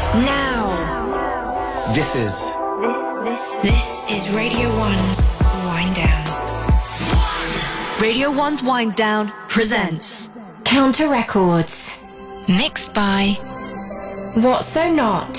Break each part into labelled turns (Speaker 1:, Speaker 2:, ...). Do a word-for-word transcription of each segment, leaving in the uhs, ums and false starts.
Speaker 1: Now.
Speaker 2: This is.
Speaker 1: This is Radio One's Wind Down.
Speaker 3: Radio One's Wind Down presents
Speaker 4: Counter Records.
Speaker 3: Mixed by
Speaker 4: What So Not.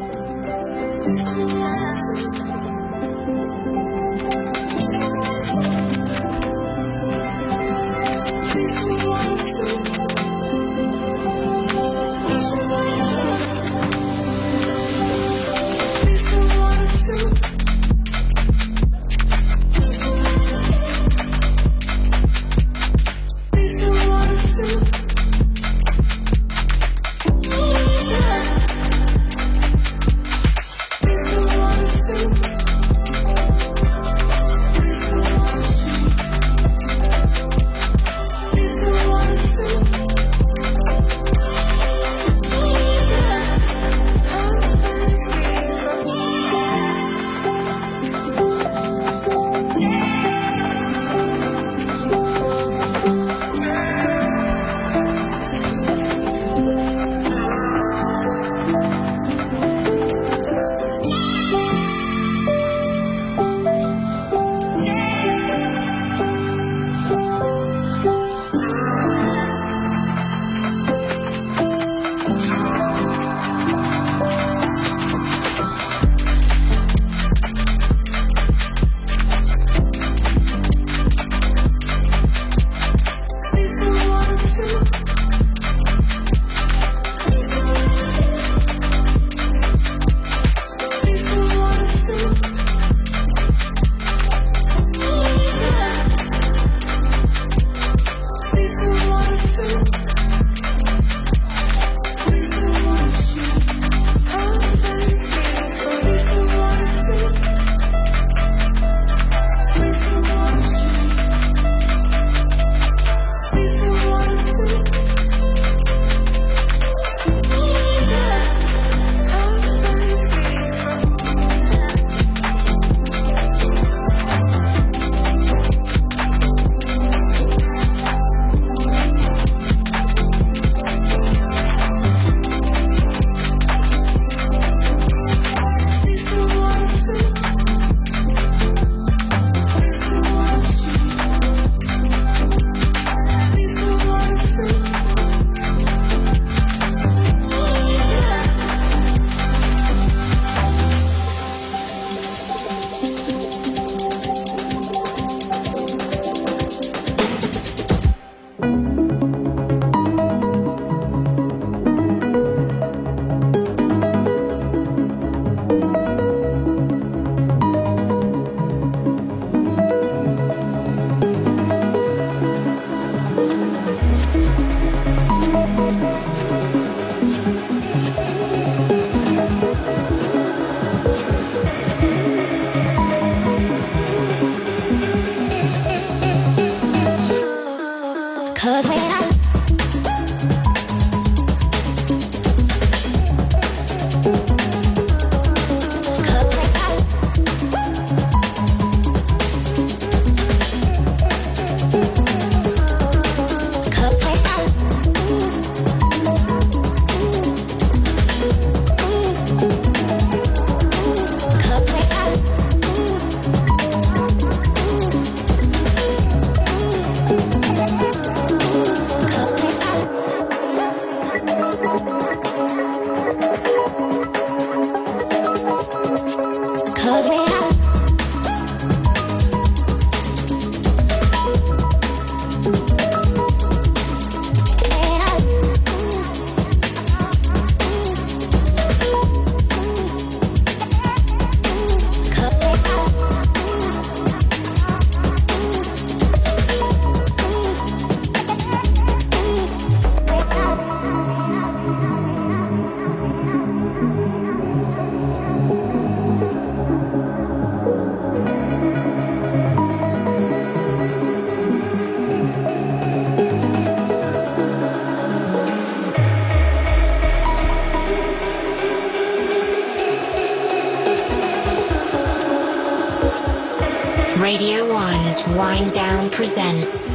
Speaker 4: Radio One's Wind Down presents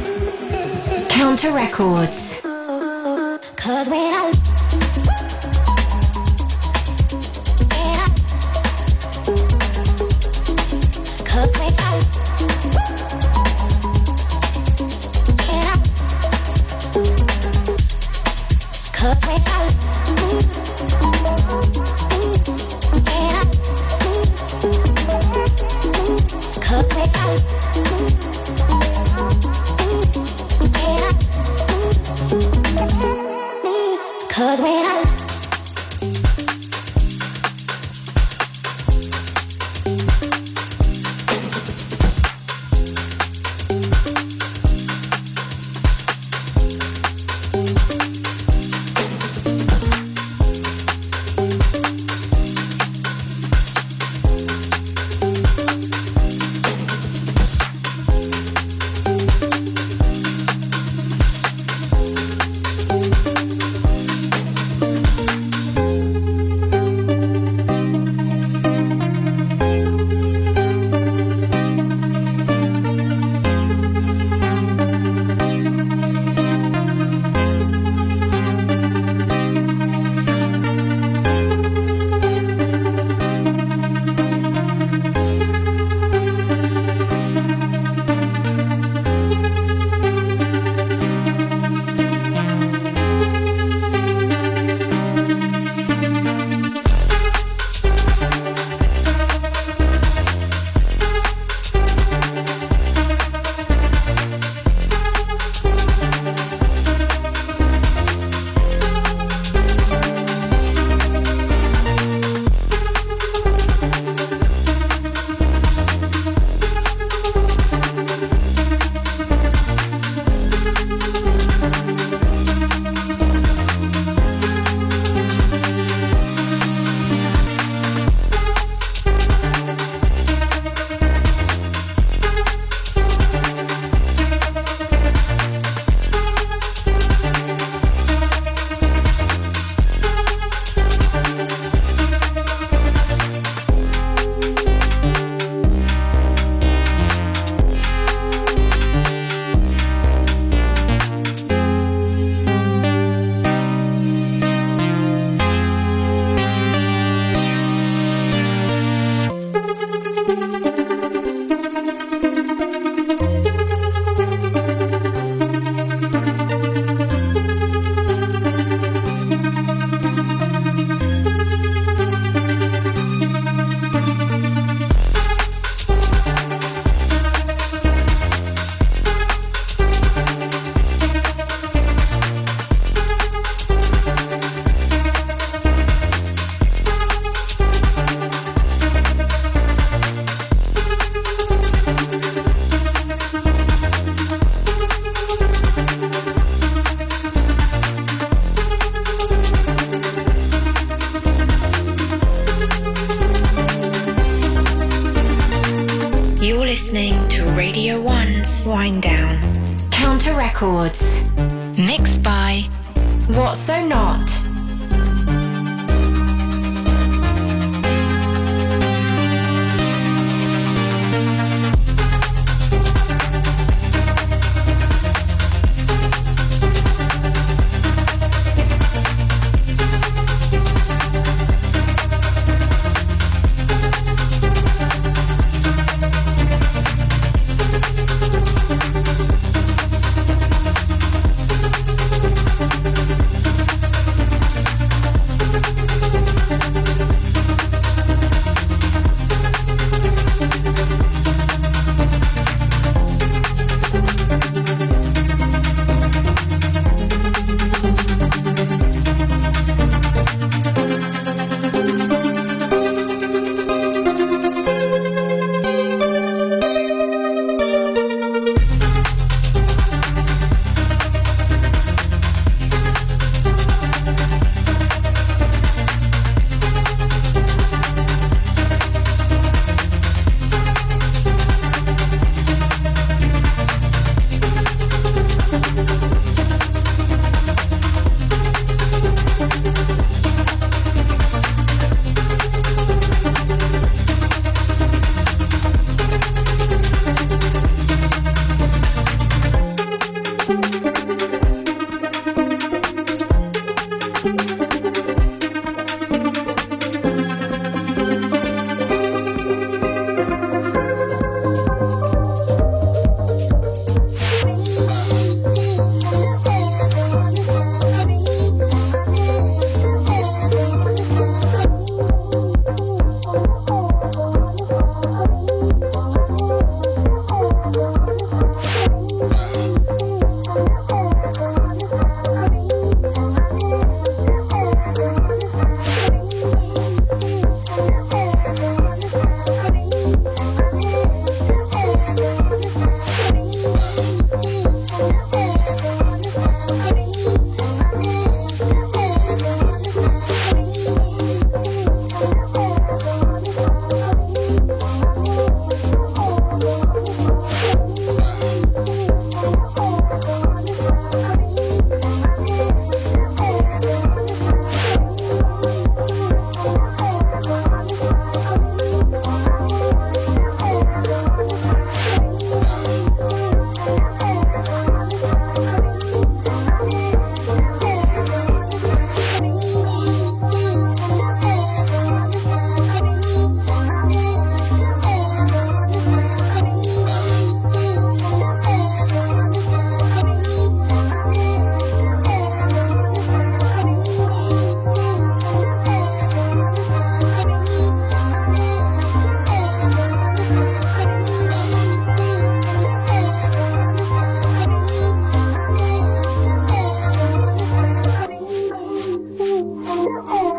Speaker 4: Counter Records. Cause when I
Speaker 1: listening to Radio one's Wind Down.
Speaker 4: Counter Records.
Speaker 3: Mixed by
Speaker 4: What's So Not.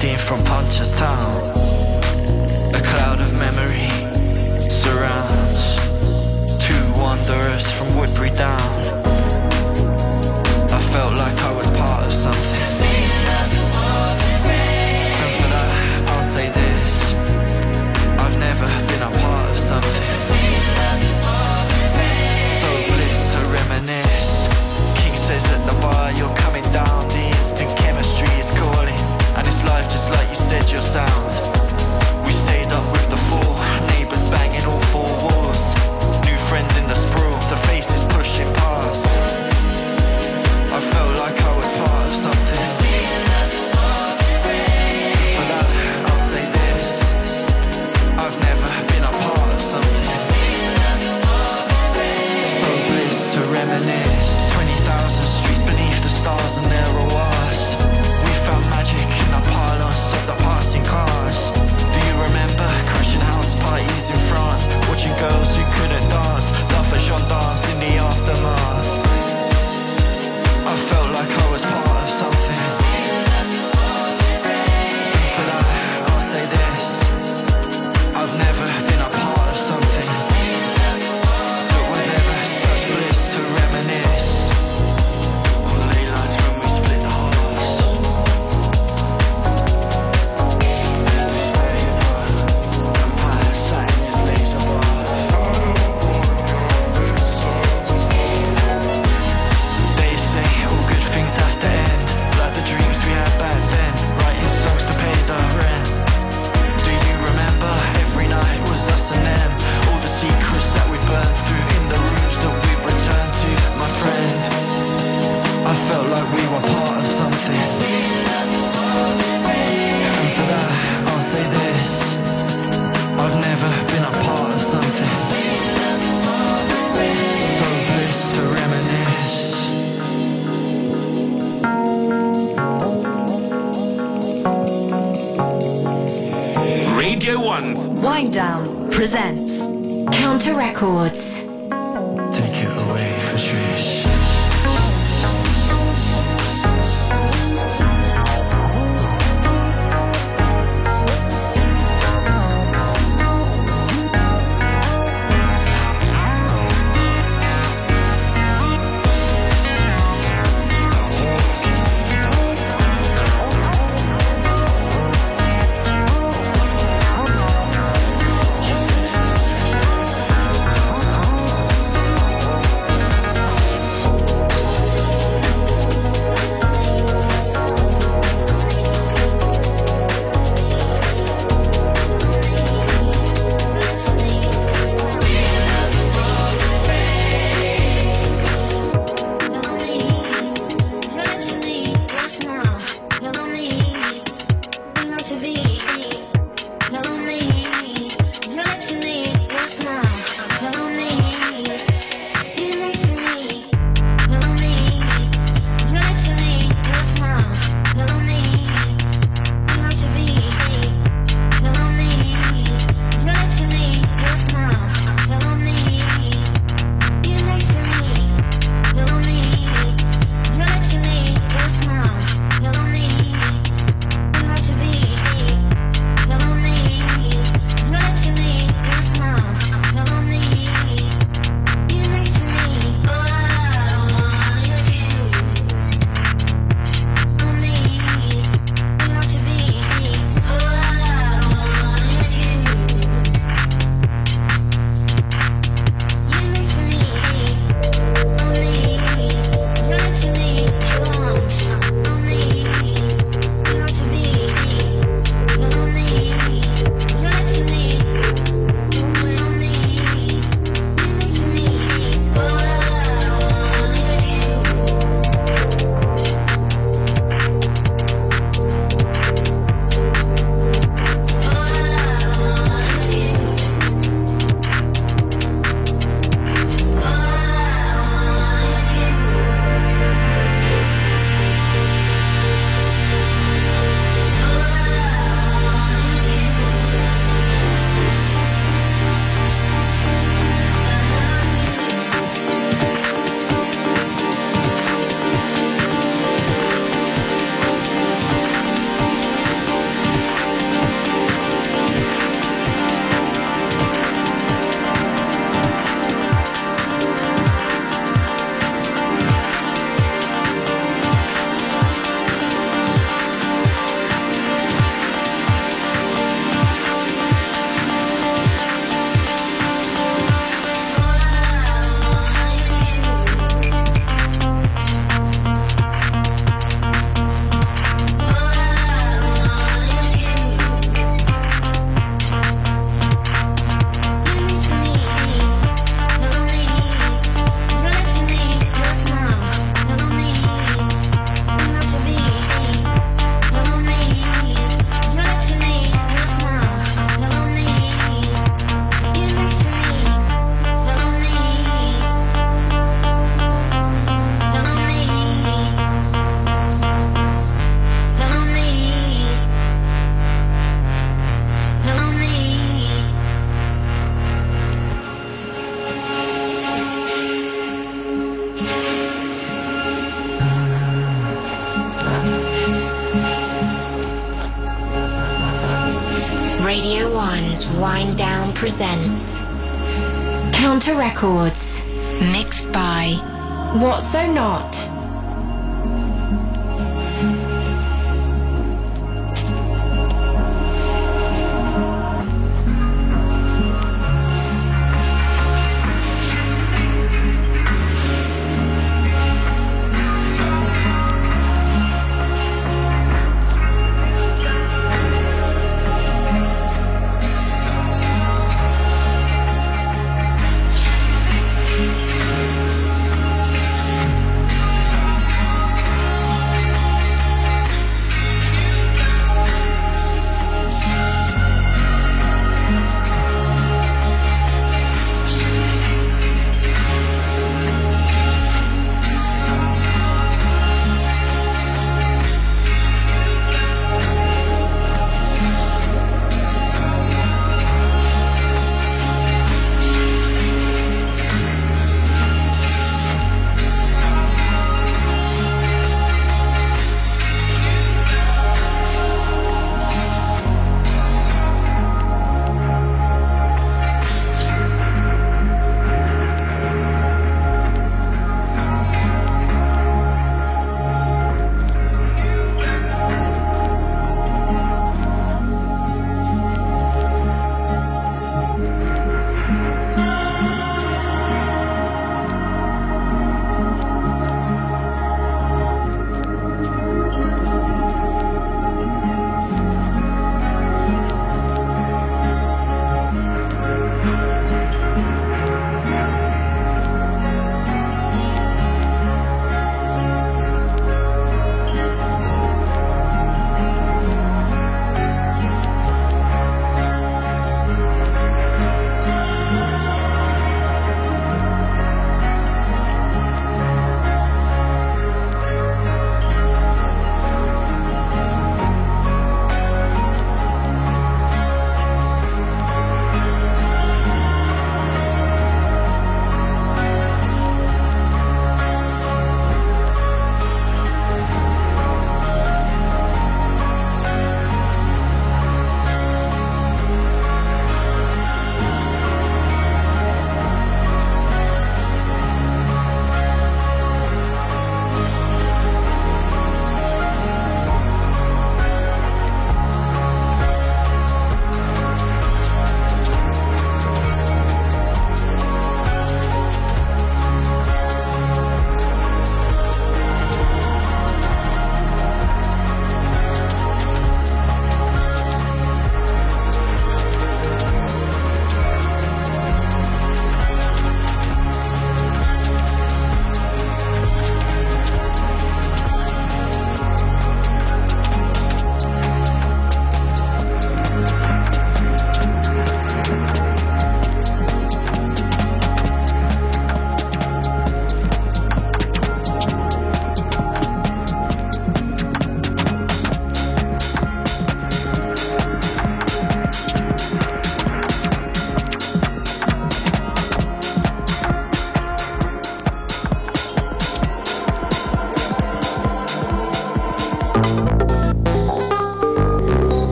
Speaker 2: fifteen from Punchestown. A cloud of memory surrounds two wanderers from Woodbury Down. I felt like I was part of something, and for that I'll say this: I've never been a part of something. So bliss to reminisce. King says at the bar, you're coming down. The instant chemistry is calling, and it's life just like you said your sound. We stayed up with the four neighbours banging all four walls. New friends in the sprawl, the faces pushing past. I felt like I was part of something. For that I'll say this: I've never been a part of something. So bliss to reminisce. Twenty thousand streets beneath the stars, and there are us. We found magic in the pylons of the passing cars. Do you remember crashing house parties in France, watching girls who couldn't dance, laugh at gendarmes in the aftermath? I felt like I was part of something. And for that I'll say this: I've never been a part of something that was ever such bliss to reminisce. On late nights when we split the hearts, there's this way you know, vampire sat in his laser bar. They say all good things have to end, like the dreams we had back then, writing songs to pay the rent. Do you remember? Every night was us and them, all the secrets that we burned through in the rooms that we returned to, my friend. I felt like we were part of something, and for that I'll say this: I've never been a part of something. So bliss to reminisce.
Speaker 5: Radio one.
Speaker 3: Wind Down presents
Speaker 4: Counter Records.
Speaker 2: Take it away, Patrice.
Speaker 6: We'll be right back.
Speaker 4: Radio one's Wind Down presents Counter Records, mixed by What So Not.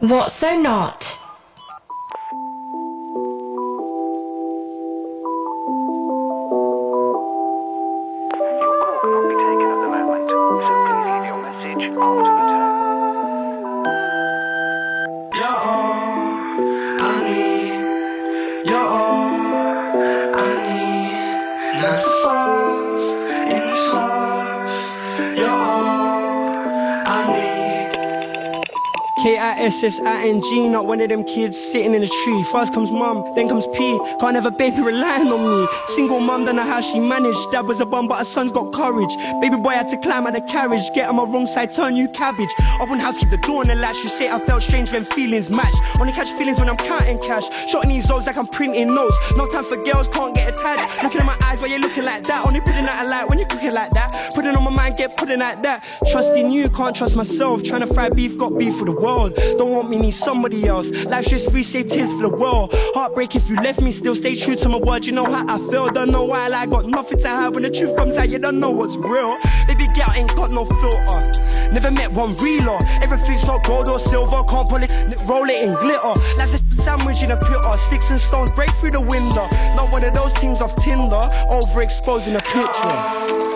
Speaker 4: What So Not?
Speaker 7: K I S S I N G, not one of them kids sitting in a tree. First comes mum, then comes P. Can't have a baby relying on me. Single mum, don't know how she managed. Dad was a bum, but her son's got courage. Baby boy had to climb out the carriage. Get on my wrong side, turn you cabbage. Open house, keep the door on the latch. You say I felt strange when feelings match. Only catch feelings when I'm counting cash. Shotting these O's like I'm printing notes. No time for girls, can't get attached. Looking at my eyes while you're looking like that. Only putting out a light when you're cooking like that. Putting on my mind, get putting like that. Trusting you, can't trust myself. Trying to fry beef, got beef for the world. Don't want me, need somebody else. Life's just free, say tears for the world. Heartbreak if you left me, still stay true to my word. You know how I feel, don't know why I lie. Got nothing to hide when the truth comes out, you don't know what's real. Baby girl ain't got no filter. Never met one realer. Everything's not gold or silver. Can't pull it, roll it in glitter. Life's a sandwich in a pitter. Sticks and stones break through the window. Not one of those things off Tinder. Overexposing a picture.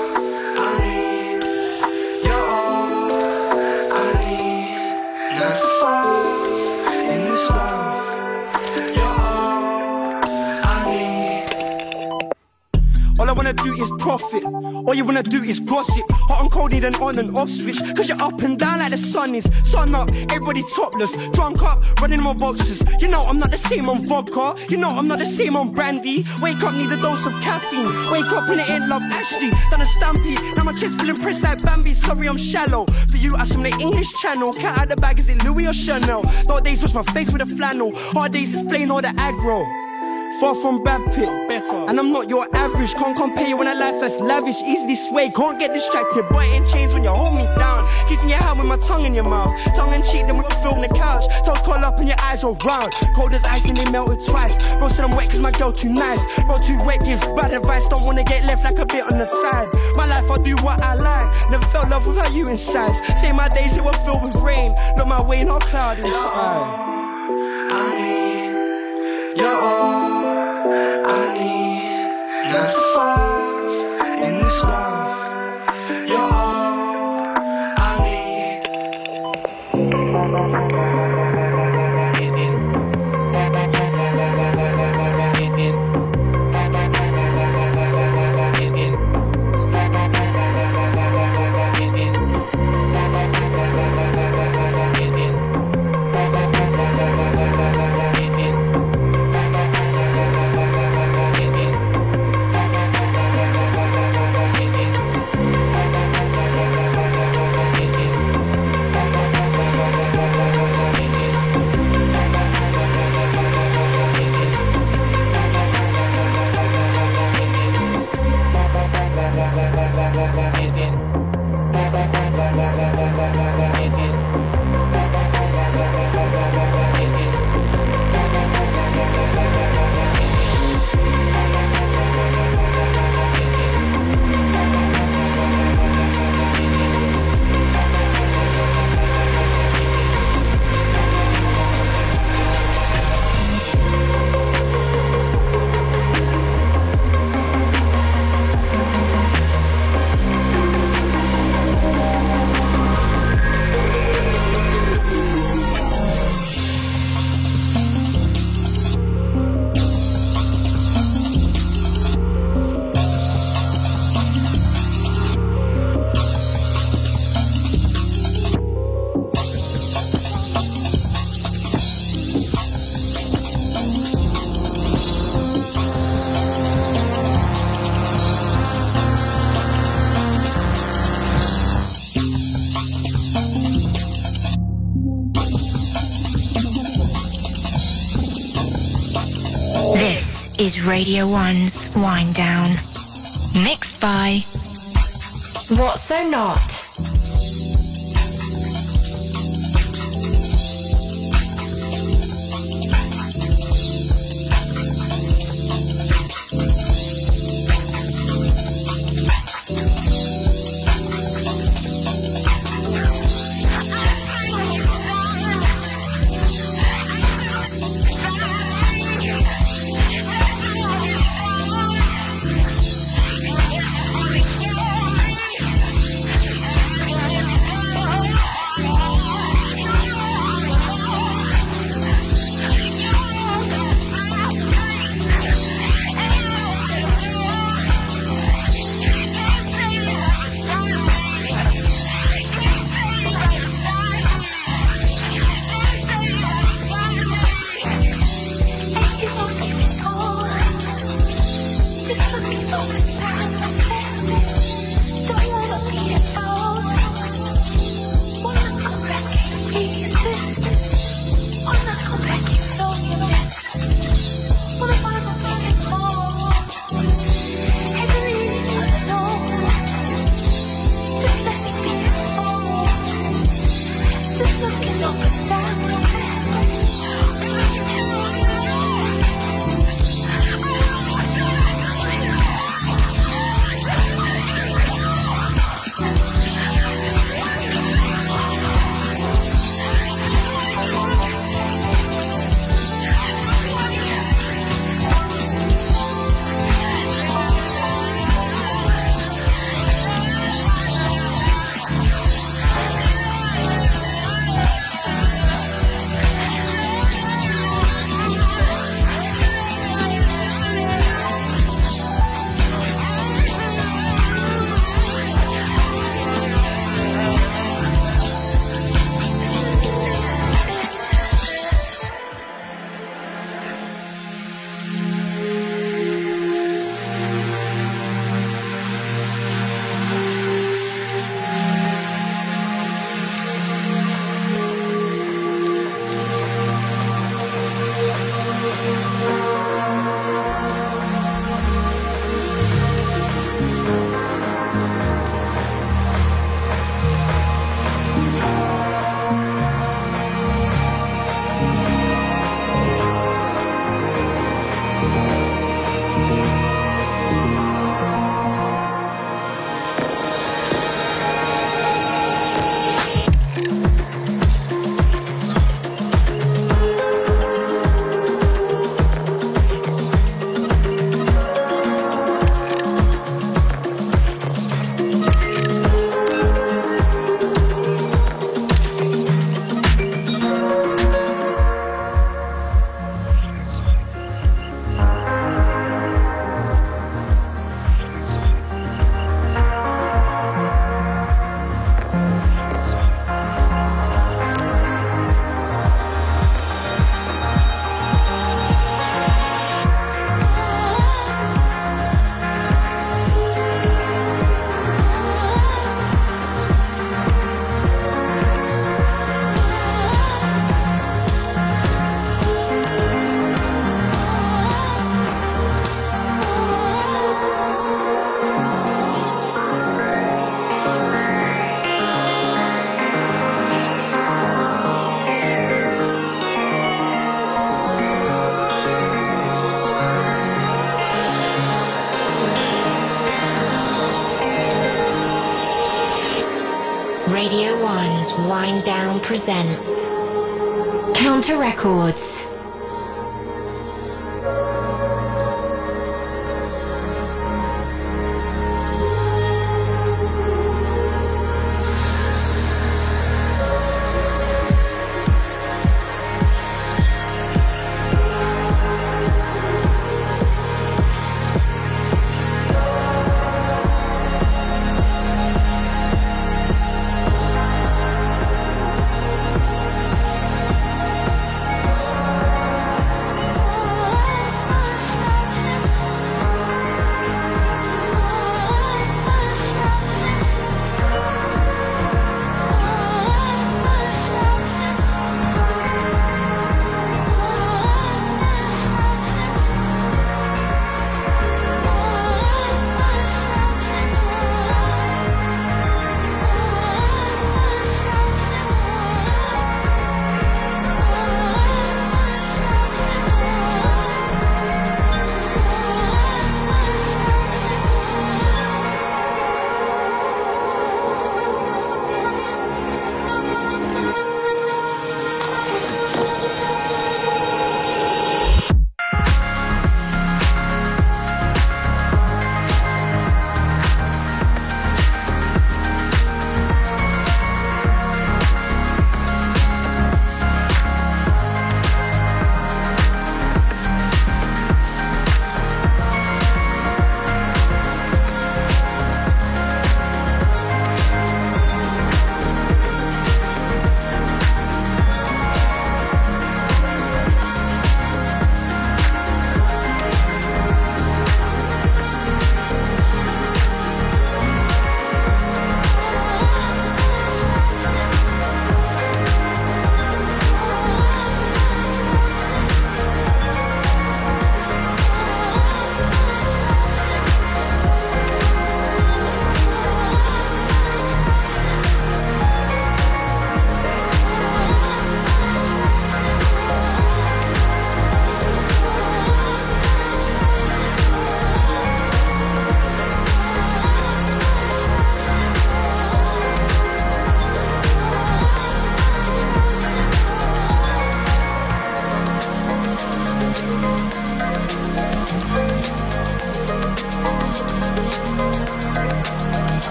Speaker 7: Not so far in this love. You're all I need. All I wanna do is profit. All you wanna do is gossip. Hot and cold need an on and off switch. Cause you're up and down like the sun is. Sun up, everybody topless. Drunk up, running my boxes. You know I'm not the same on vodka. You know I'm not the same on brandy. Wake up, need a dose of caffeine. Wake up and it ain't love Ashley. Done a stampede, now my chest feeling pressed like Bambi. Sorry I'm shallow. For you I swim the English channel. Cat out the bag, is it Louis or Chanel? Dark days wash my face with a flannel. Hard days explain all the aggro. Far from bad pit, better. And I'm not your average. Can't compare you when I life that's lavish. Easily sway, can't get distracted. Boy in chains when you hold me down. Kissing your hand with my tongue in your mouth. Tongue in cheek, then we feel on the couch. Toes curl up and your eyes all round. Cold as ice and they melted twice. Bro said I'm wet cause my girl too nice. Bro too wet gives bad advice. Don't wanna get left like a bit on the side. My life I do what I like. Never felt love without you inside. Say my days they were filled with rain. Look my way, no cloud in the sky. I need, you're all I need. Not so far in this love. You're all I
Speaker 4: is Radio One's Wind Down. Mixed by What So Not. Radio one's Wind Down presents Counter Records.
Speaker 6: Thank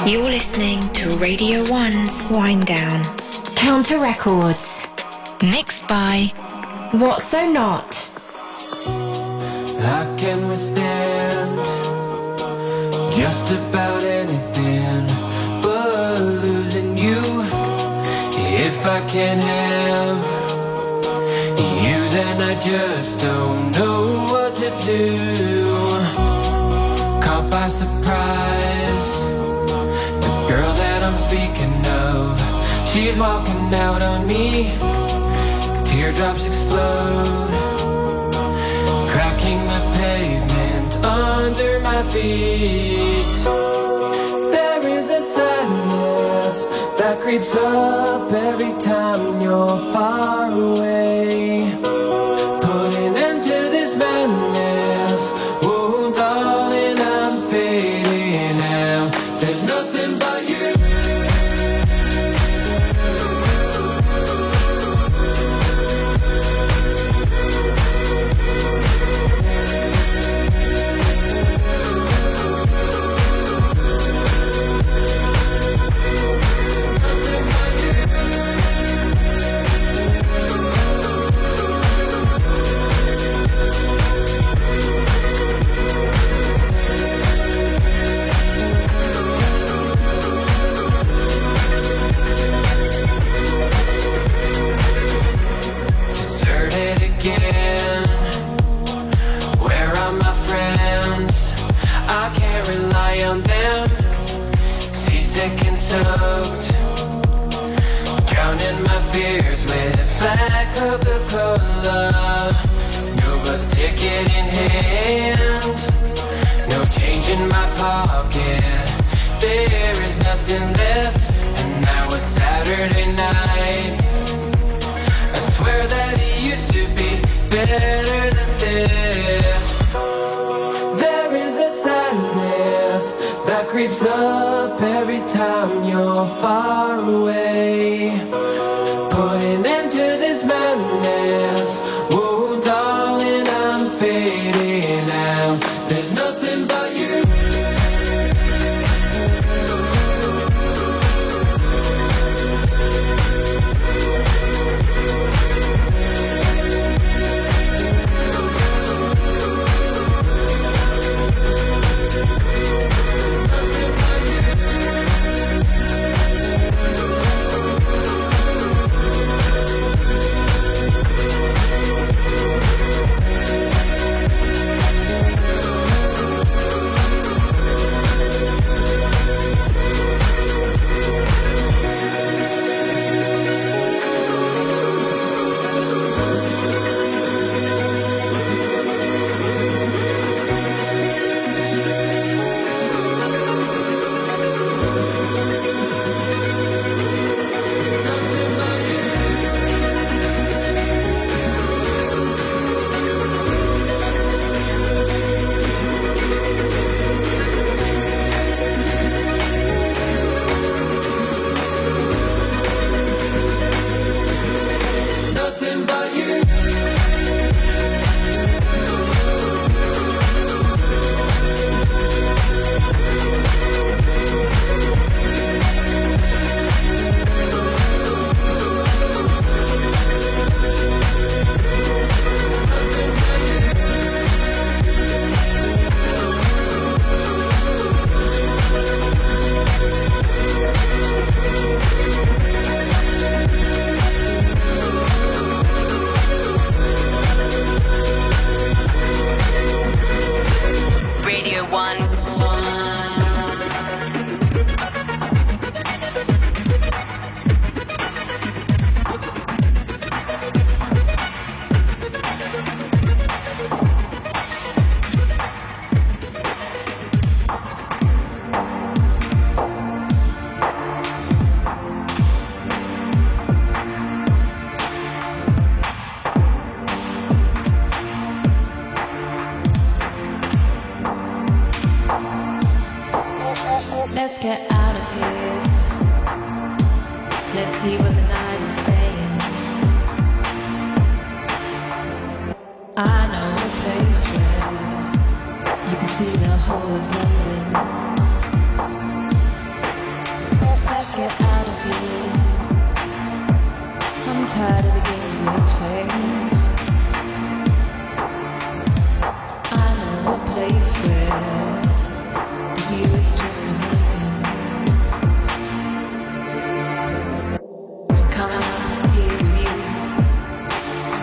Speaker 4: You're listening to Radio one's Wind Down. Counter Records. Mixed by What's So Not.
Speaker 8: I can withstand just about anything but losing you. If I can't have you, then I just don't know what to do. Caught by surprise, the girl that I'm speaking of, she's walking out on me. Teardrops explode, cracking the pavement under my feet. There is a sadness that creeps up every time you're far away. Put an end to this madness. Oh, darling, I'm fading out. There's nothing but you. Soaked, drowning my fears with flat Coca-Cola. No bus ticket in hand, no change in my pocket. There is nothing left, and now it's Saturday night. I swear that it used to be better than this. There is a sadness that creeps up every time you're far away. Put an end to this madness. Oh, darling, I'm fading out. There's nothing but you.
Speaker 6: Let's get out of here. Let's see what the night is saying. I know a place where you can see the whole of London.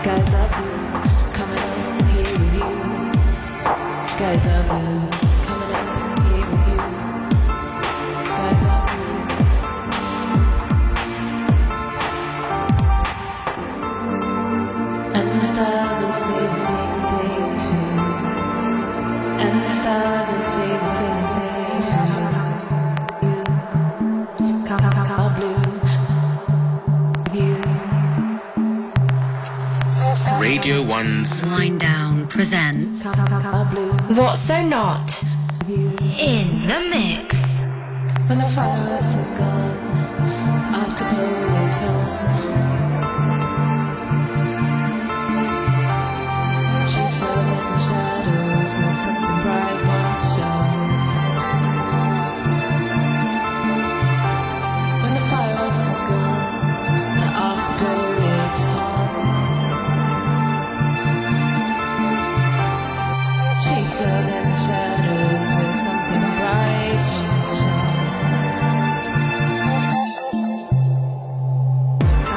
Speaker 6: Skies are blue, coming up here with you. Skies are blue, coming up here with you. Skies are blue. And the stars will say the same thing too. And the stars will say the same thing too. You, come, come, come, blue. You.
Speaker 5: Radio One's
Speaker 3: Wind Down presents
Speaker 4: What's So Not in the Mix.
Speaker 6: When the fireworks are gone, afterglow lives on. Chase love in the shadows, where something bright won't show. When the fireworks are gone, the afterglow lives on. Chase love in the shadows, where something bright won't show.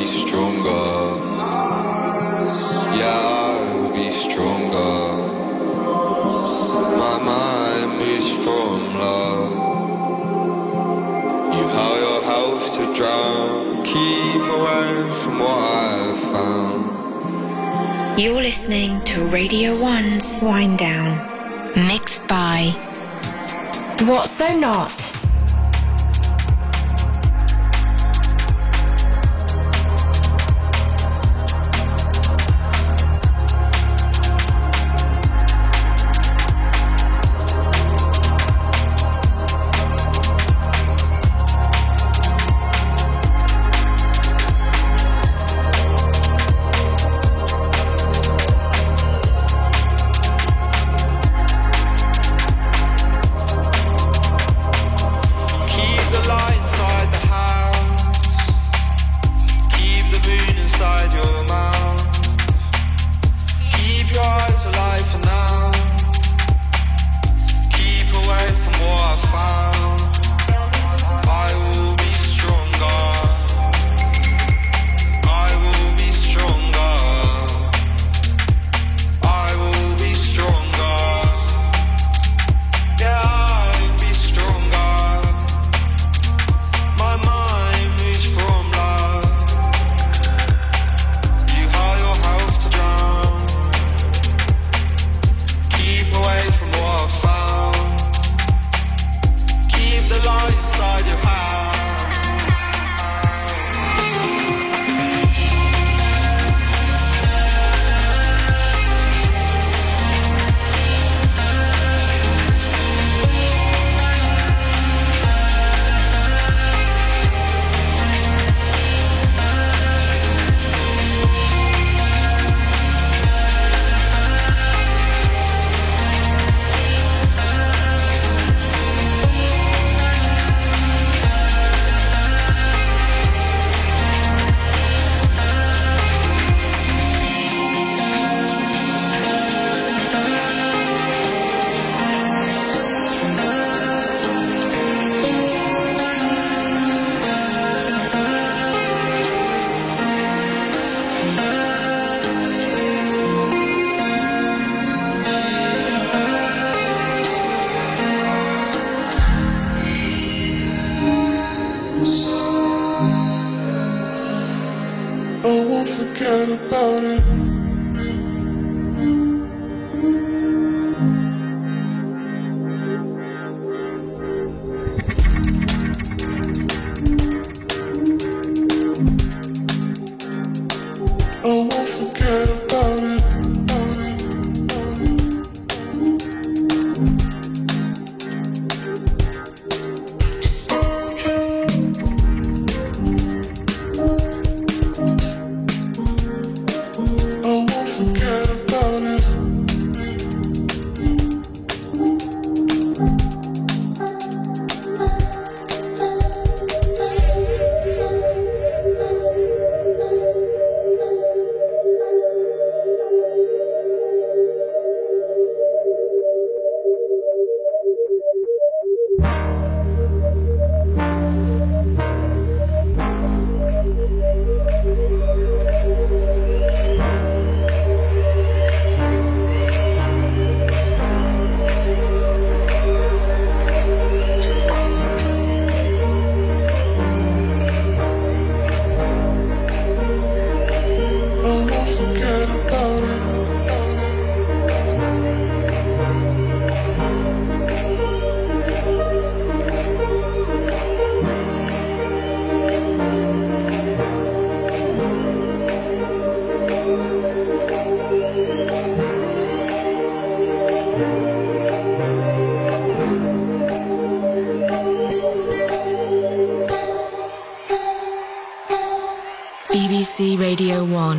Speaker 9: be stronger. Yeah, I'll be stronger. My mind moves from love. You how your health to drown. Keep away from what I've found.
Speaker 4: You're listening to Radio One's Wind Down, mixed by What So Not.
Speaker 9: Forget about it. I won't forget about it.
Speaker 4: B B C Radio One.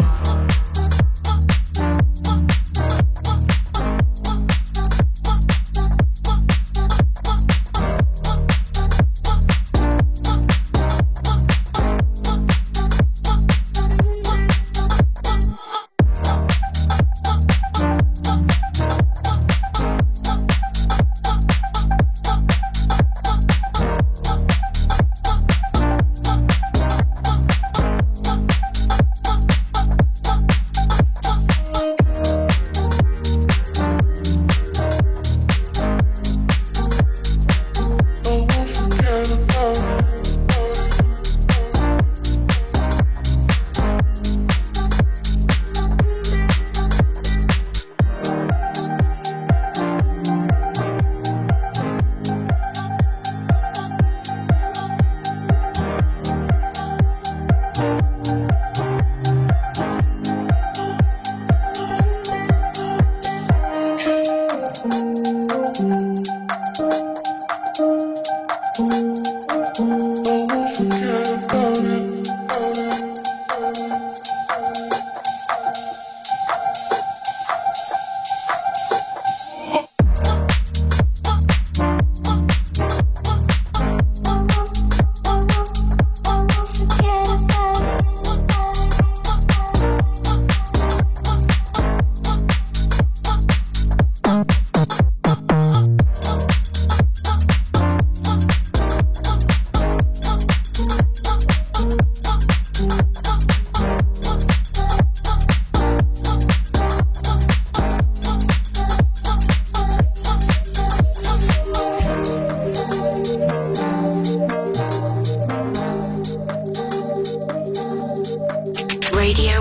Speaker 4: Radio